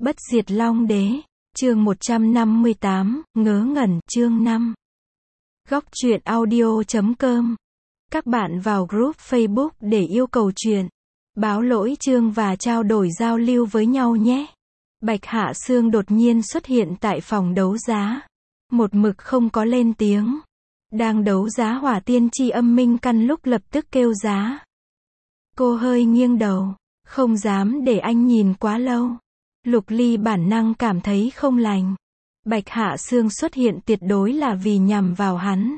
Bất diệt Long Đế, chương 158, ngớ ngẩn, chương 5. Góc truyện audio.com. Các bạn vào group Facebook để yêu cầu truyện, báo lỗi chương và trao đổi giao lưu với nhau nhé. Bạch Hạ Sương đột nhiên xuất hiện tại phòng đấu giá. Một mực không có lên tiếng. Đang đấu giá hỏa tiên chi âm minh căn lúc lập tức kêu giá. Cô hơi nghiêng đầu, không dám để anh nhìn quá lâu. Lục Ly bản năng cảm thấy không lành. Bạch Hạ Sương xuất hiện tuyệt đối là vì nhằm vào hắn.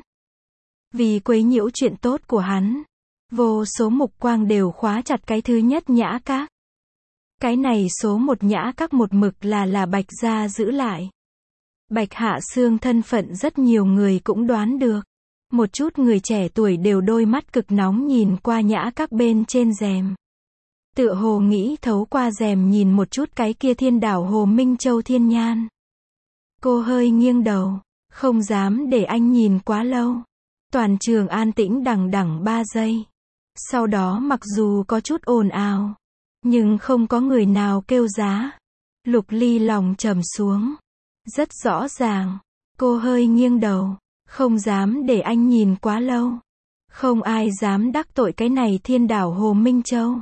Vì quấy nhiễu chuyện tốt của hắn. Vô số mục quang đều khóa chặt cái thứ nhất Nhã Các. Cái này số một Nhã Các một mực là Bạch gia giữ lại. Bạch Hạ Sương thân phận rất nhiều người cũng đoán được. Một chút người trẻ tuổi đều đôi mắt cực nóng nhìn qua Nhã Các bên trên rèm. Tựa hồ nghĩ thấu qua rèm nhìn một chút cái kia thiên đảo Hồ Minh Châu thiên nhan. Cô hơi nghiêng đầu, không dám để anh nhìn quá lâu. Toàn trường an tĩnh đằng đẵng 3 giây. Sau đó mặc dù có chút ồn ào, nhưng không có người nào kêu giá. Lục Ly lòng trầm xuống. Rất rõ ràng, cô hơi nghiêng đầu, không dám để anh nhìn quá lâu. Không ai dám đắc tội cái này thiên đảo Hồ Minh Châu.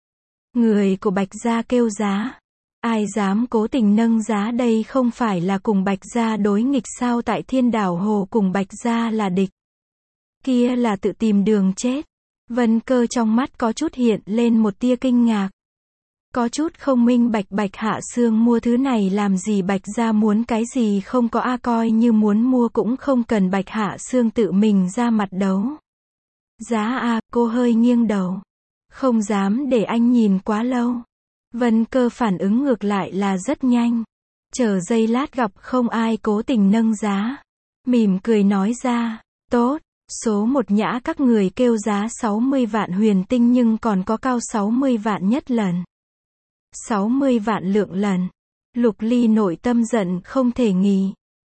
Người của Bạch gia kêu giá. Ai dám cố tình nâng giá, đây không phải là cùng Bạch gia đối nghịch sao? Tại thiên đảo Hồ cùng Bạch gia là địch. Kia là tự tìm đường chết. Vân Cơ trong mắt có chút hiện lên một tia kinh ngạc. Có chút không minh bạch Bạch Hạ Sương mua thứ này làm gì, Bạch gia muốn cái gì không có a, coi như muốn mua cũng không cần Bạch Hạ Sương tự mình ra mặt đấu. Giá a, cô hơi nghiêng đầu. Không dám để anh nhìn quá lâu. Vân Cơ phản ứng ngược lại là rất nhanh. Chờ giây lát gặp không ai cố tình nâng giá. Mỉm cười nói ra, tốt, số một Nhã Các người kêu giá 60 vạn huyền tinh nhưng còn có cao 60 vạn nhất lần. 60 vạn lượng lần. Lục Ly nội tâm giận không thể nghỉ.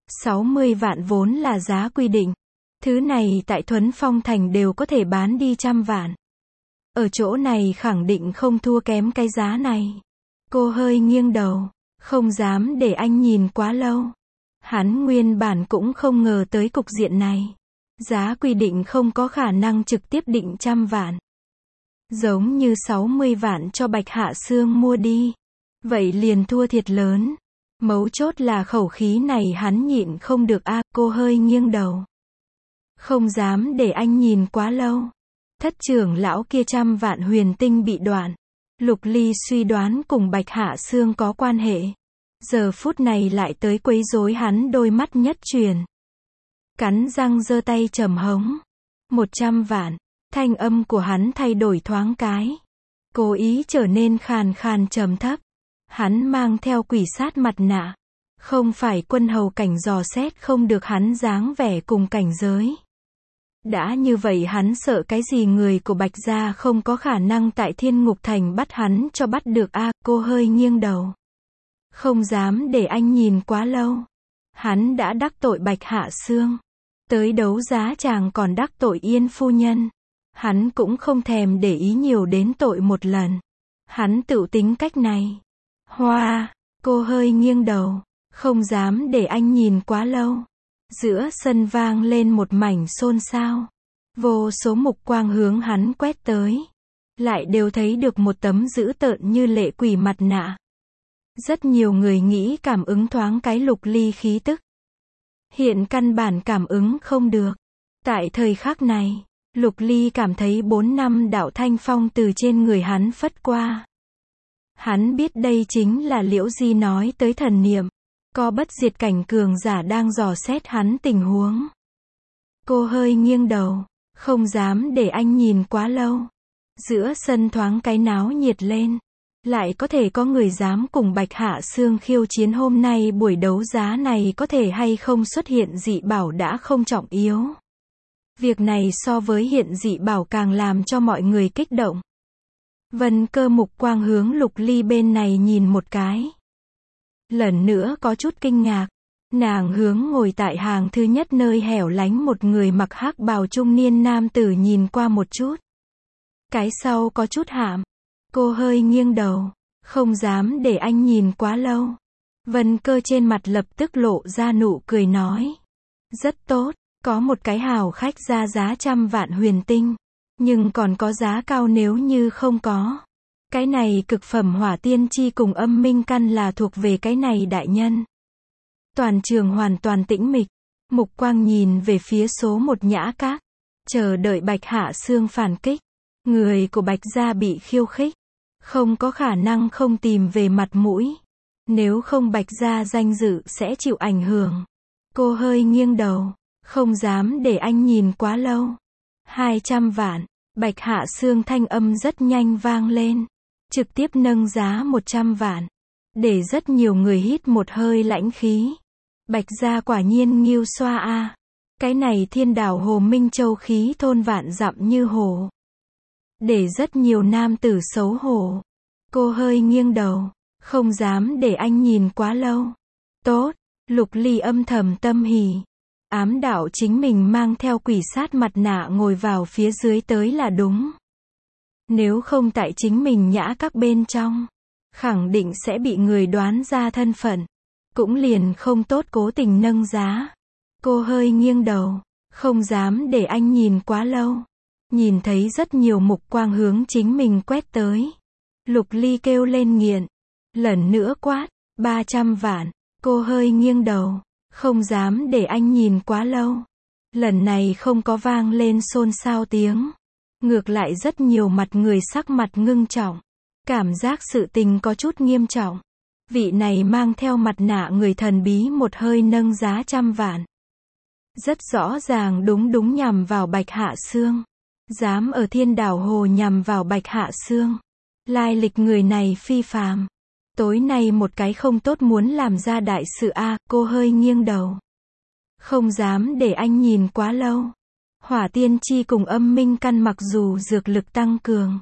60 vạn vốn là giá quy định. Thứ này tại Thuấn Phong Thành đều có thể bán đi 100 vạn. Ở chỗ này khẳng định không thua kém cái giá này. Cô hơi nghiêng đầu, không dám để anh nhìn quá lâu. Hắn nguyên bản cũng không ngờ tới cục diện này. Giá quy định không có khả năng trực tiếp định 100 vạn. Giống như 60 vạn cho Bạch Hạ Sương mua đi. Vậy liền thua thiệt lớn. Mấu chốt là khẩu khí này hắn nhịn không được a. Cô hơi nghiêng đầu. Không dám để anh nhìn quá lâu. Thất trưởng lão kia 100 vạn huyền tinh bị đoạn. Lục Ly suy đoán cùng Bạch Hạ Sương có quan hệ. Giờ phút này lại tới quấy rối hắn, đôi mắt nhất chuyển. Cắn răng giơ tay trầm hống. 100 vạn. Thanh âm của hắn thay đổi thoáng cái. Cố ý trở nên khàn khàn trầm thấp. Hắn mang theo quỷ sát mặt nạ. Không phải quân hầu cảnh dò xét không được hắn dáng vẻ cùng cảnh giới. Đã như vậy hắn sợ cái gì? Người của Bạch gia không có khả năng tại Thiên Ngục Thành bắt hắn cho bắt được a. Cô hơi nghiêng đầu. Không dám để anh nhìn quá lâu. Hắn đã đắc tội Bạch Hạ Sương. Tới đấu giá chàng còn đắc tội Yên phu nhân. Hắn cũng không thèm để ý nhiều đến tội một lần. Hắn tự tính cách này. Hoa, cô hơi nghiêng đầu. Không dám để anh nhìn quá lâu. Giữa sân vang lên một mảnh xôn xao. Vô số mục quang hướng hắn quét tới. Lại đều thấy được một tấm dữ tợn như lệ quỷ mặt nạ. Rất nhiều người nghĩ cảm ứng thoáng cái Lục Ly khí tức. Hiện căn bản cảm ứng không được. Tại thời khắc này, Lục Ly cảm thấy 4 năm đạo thanh phong từ trên người hắn phất qua. Hắn biết đây chính là Liễu Di nói tới thần niệm. Có bất diệt cảnh cường giả đang dò xét hắn tình huống. Cô hơi nghiêng đầu, không dám để anh nhìn quá lâu. Giữa sân thoáng cái náo nhiệt lên. Lại có thể có người dám cùng Bạch Hạ Sương khiêu chiến. Hôm nay buổi đấu giá này có thể hay không xuất hiện dị bảo đã không trọng yếu. Việc này so với hiện dị bảo càng làm cho mọi người kích động. Vân Cơ mục quang hướng Lục Ly bên này nhìn một cái. Lần nữa có chút kinh ngạc. Nàng hướng ngồi tại hàng thứ nhất nơi hẻo lánh một người mặc hắc bào trung niên nam tử nhìn qua một chút. Cái sau có chút hạm. Cô hơi nghiêng đầu. Không dám để anh nhìn quá lâu. Vân Cơ trên mặt lập tức lộ ra nụ cười nói. Rất tốt, có một cái hào khách ra giá 100 vạn huyền tinh. Nhưng còn có giá cao nếu như không có. Cái này cực phẩm hỏa tiên chi cùng âm minh căn là thuộc về cái này đại nhân. Toàn trường hoàn toàn tĩnh mịch. Mục quang nhìn về phía số 1 Nhã Các. Chờ đợi Bạch Hạ Sương phản kích. Người của Bạch gia bị khiêu khích. Không có khả năng không tìm về mặt mũi. Nếu không Bạch gia danh dự sẽ chịu ảnh hưởng. Cô hơi nghiêng đầu. Không dám để anh nhìn quá lâu. 200 vạn. Bạch Hạ Sương thanh âm rất nhanh vang lên. Trực tiếp nâng giá 100 vạn. Để rất nhiều người hít một hơi lãnh khí. Bạch gia quả nhiên nghiêu xoa a. Cái này Thiên Đảo Hồ Minh Châu khí thôn vạn dặm như hồ. Để rất nhiều nam tử xấu hổ. Cô hơi nghiêng đầu. Không dám để anh nhìn quá lâu. Tốt. Lục Ly âm thầm tâm hỉ. Ám đạo chính mình mang theo quỷ sát mặt nạ ngồi vào phía dưới tới là đúng. Nếu không tại chính mình Nhã Các bên trong, khẳng định sẽ bị người đoán ra thân phận. Cũng liền không tốt cố tình nâng giá. Cô hơi nghiêng đầu. Không dám để anh nhìn quá lâu. Nhìn thấy rất nhiều mục quang hướng chính mình quét tới. Lục Ly kêu lên nghiện. Lần nữa quát. 300 vạn. Cô hơi nghiêng đầu. Không dám để anh nhìn quá lâu. Lần này không có vang lên xôn xao tiếng. Ngược lại rất nhiều mặt người sắc mặt ngưng trọng. Cảm giác sự tình có chút nghiêm trọng. Vị này mang theo mặt nạ người thần bí một hơi nâng giá 100 vạn. Rất rõ ràng đúng nhằm vào Bạch Hạ Sương. Dám ở Thiên Đảo Hồ nhằm vào Bạch Hạ Sương. Lai lịch người này phi phàm. Tối nay một cái không tốt muốn làm ra đại sự a. Cô hơi nghiêng đầu. Không dám để anh nhìn quá lâu. Hỏa tiên chi cùng âm minh căn mặc dù dược lực tăng cường.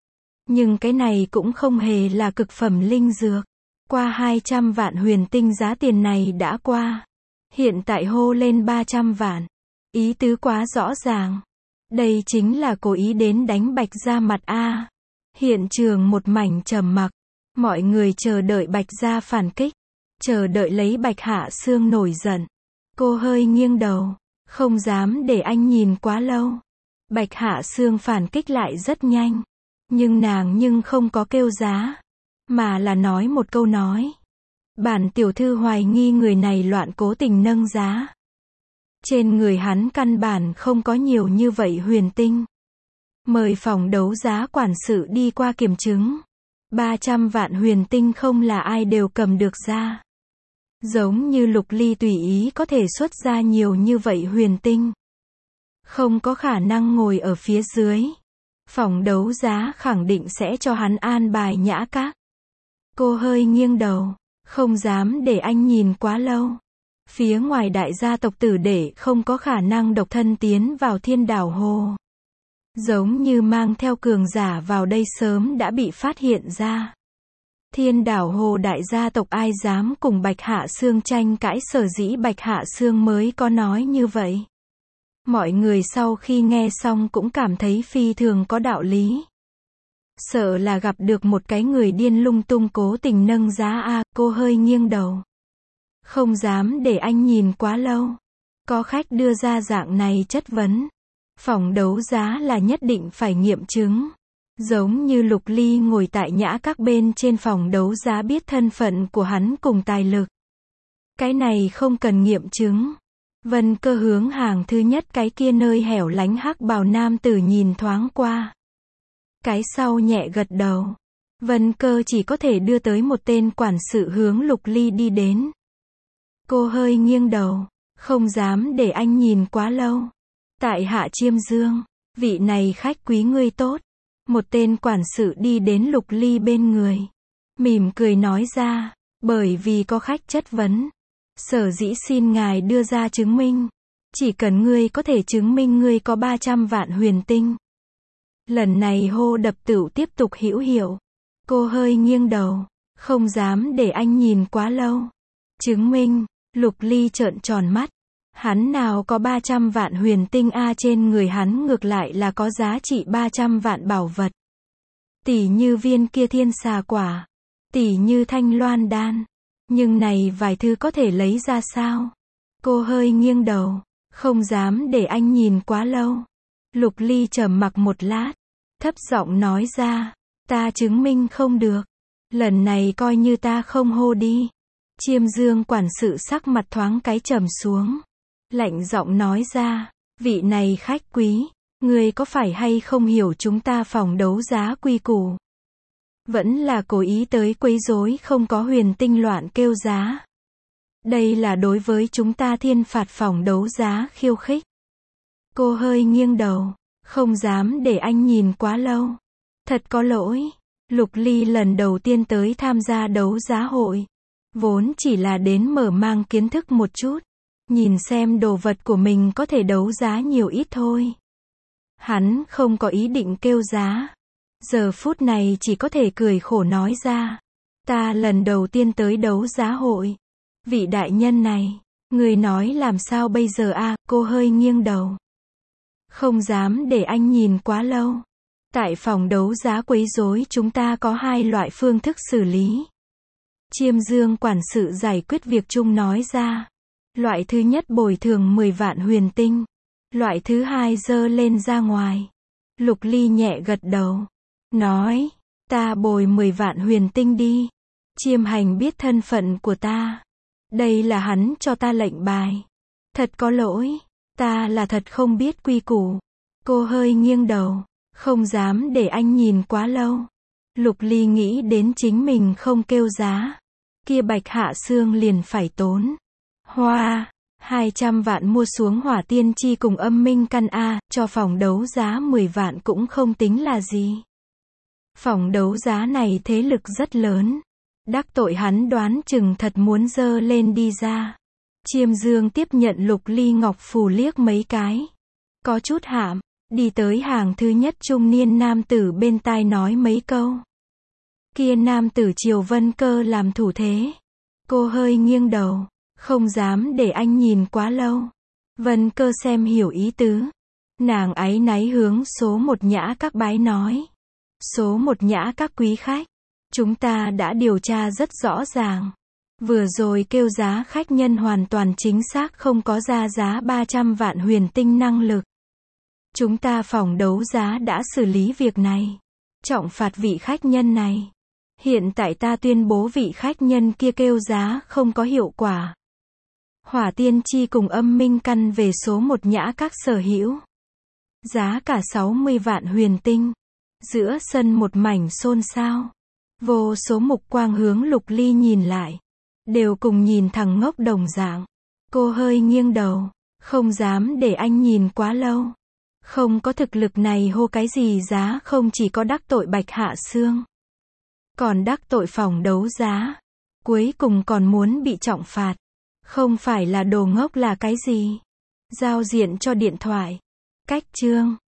Nhưng cái này cũng không hề là cực phẩm linh dược. Qua 200 vạn huyền tinh giá tiền này đã qua. Hiện tại hô lên 300 vạn. Ý tứ quá rõ ràng. Đây chính là cố ý đến đánh Bạch gia mặt a. Hiện trường một mảnh trầm mặc. Mọi người chờ đợi Bạch gia phản kích. Chờ đợi lấy Bạch Hạ Sương nổi giận. Cô hơi nghiêng đầu. Không dám để anh nhìn quá lâu. Bạch Hạ Sương phản kích lại rất nhanh. Nhưng nàng không có kêu giá. Mà là nói một câu nói. Bản tiểu thư hoài nghi người này loạn cố tình nâng giá. Trên người hắn căn bản không có nhiều như vậy huyền tinh. Mời phòng đấu giá quản sự đi qua kiểm chứng. 300 vạn huyền tinh không là ai đều cầm được ra. Giống như Lục Ly tùy ý có thể xuất ra nhiều như vậy huyền tinh. Không có khả năng ngồi ở phía dưới. Phòng đấu giá khẳng định sẽ cho hắn an bài Nhã Các. Cô hơi nghiêng đầu. Không dám để anh nhìn quá lâu. Phía ngoài đại gia tộc tử đệ không có khả năng độc thân tiến vào Thiên Đảo Hồ. Giống như mang theo cường giả vào đây sớm đã bị phát hiện ra. Thiên Đảo Hồ đại gia tộc ai dám cùng Bạch Hạ Sương tranh cãi, sở dĩ Bạch Hạ Sương mới có nói như vậy. Mọi người sau khi nghe xong cũng cảm thấy phi thường có đạo lý. Sợ là gặp được một cái người điên lung tung cố tình nâng giá a. Cô hơi nghiêng đầu. Không dám để anh nhìn quá lâu. Có khách đưa ra dạng này chất vấn. Phòng đấu giá là nhất định phải nghiệm chứng. Giống như Lục Ly ngồi tại Nhã Các bên trên phòng đấu giá biết thân phận của hắn cùng tài lực. Cái này không cần nghiệm chứng. Vân Cơ hướng hàng thứ nhất cái kia nơi hẻo lánh hắc bào nam tử nhìn thoáng qua. Cái sau nhẹ gật đầu. Vân Cơ chỉ có thể đưa tới một tên quản sự hướng Lục Ly đi đến. Cô hơi nghiêng đầu. Không dám để anh nhìn quá lâu. Tại Hạ Chiêm Dương. Vị này khách quý ngươi tốt. Một tên quản sự đi đến Lục Ly bên người. Mỉm cười nói ra. Bởi vì có khách chất vấn. Sở dĩ xin ngài đưa ra chứng minh. Chỉ cần ngươi có thể chứng minh ngươi có 300 vạn huyền tinh. Lần này hô đập tửu tiếp tục hữu hiệu. Cô hơi nghiêng đầu. Không dám để anh nhìn quá lâu. Chứng minh. Lục Ly trợn tròn mắt. Hắn nào có 300 vạn huyền tinh a, trên người hắn ngược lại là có giá trị 300 vạn bảo vật. Tỷ như viên kia thiên xà quả. Tỷ như thanh loan đan. Nhưng này vài thứ có thể lấy ra sao? Cô hơi nghiêng đầu. Không dám để anh nhìn quá lâu. Lục Ly trầm mặc một lát. Thấp giọng nói ra. Ta chứng minh không được. Lần này coi như ta không hô đi. Chiêm Dương quản sự sắc mặt thoáng cái trầm xuống. Lạnh giọng nói ra. Vị này khách quý. Ngươi có phải hay không hiểu chúng ta phòng đấu giá quy củ? Vẫn là cố ý tới quấy rối không có huyền tinh loạn kêu giá. Đây là đối với chúng ta thiên phạt phòng đấu giá khiêu khích. Cô hơi nghiêng đầu. Không dám để anh nhìn quá lâu. Thật có lỗi. Lục Ly lần đầu tiên tới tham gia đấu giá hội. Vốn chỉ là đến mở mang kiến thức một chút. Nhìn xem đồ vật của mình có thể đấu giá nhiều ít thôi. Hắn không có ý định kêu giá. Giờ phút này chỉ có thể cười khổ nói ra. Ta lần đầu tiên tới đấu giá hội. Vị đại nhân này, người nói làm sao bây giờ a? Cô hơi nghiêng đầu. Không dám để anh nhìn quá lâu. Tại phòng đấu giá quấy rối chúng ta có hai loại phương thức xử lý. Chiêm Dương quản sự giải quyết việc chung nói ra. Loại thứ nhất bồi thường 10 vạn huyền tinh. Loại thứ hai dơ lên ra ngoài. Lục Ly nhẹ gật đầu. Nói, ta bồi 10 vạn huyền tinh đi. Chiêm Hành biết thân phận của ta. Đây là hắn cho ta lệnh bài. Thật có lỗi, ta là thật không biết quy củ. Cô hơi nghiêng đầu. Không dám để anh nhìn quá lâu. Lục Ly nghĩ đến chính mình không kêu giá. Kia Bạch Hạ Sương liền phải tốn. 200 vạn mua xuống Hỏa Tiên Chi cùng Âm Minh Căn A, cho phòng đấu giá 10 vạn cũng không tính là gì. Phòng đấu giá này thế lực rất lớn. Đắc tội hắn đoán chừng thật muốn dơ lên đi ra. Chiêm Dương tiếp nhận Lục Ly ngọc phù liếc mấy cái. Có chút hạm, đi tới hàng thứ nhất trung niên nam tử bên tai nói mấy câu. Kia nam tử Triều Vân Cơ làm thủ thế. Cô hơi nghiêng đầu. Không dám để anh nhìn quá lâu. Vân Cơ xem hiểu ý tứ. Nàng áy náy hướng số một nhã các bái nói. Số một nhã các quý khách. Chúng ta đã điều tra rất rõ ràng. Vừa rồi kêu giá khách nhân hoàn toàn chính xác không có ra giá 300 vạn huyền tinh năng lực. Chúng ta phòng đấu giá đã xử lý việc này. Trọng phạt vị khách nhân này. Hiện tại ta tuyên bố vị khách nhân kia kêu giá không có hiệu quả. Hỏa Tiên Chi cùng Âm Minh Căn về số một nhã các sở hữu. Giá cả 60 vạn huyền tinh. Giữa sân một mảnh xôn xao. Vô số mục quang hướng Lục Ly nhìn lại. Đều cùng nhìn thằng ngốc đồng dạng. Cô hơi nghiêng đầu. Không dám để anh nhìn quá lâu. Không có thực lực này hô cái gì giá không chỉ có đắc tội Bạch Hạ Sương. Còn đắc tội phòng đấu giá. Cuối cùng còn muốn bị trọng phạt. Không phải là đồ ngốc là cái gì. Giao diện cho điện thoại. Cách chương.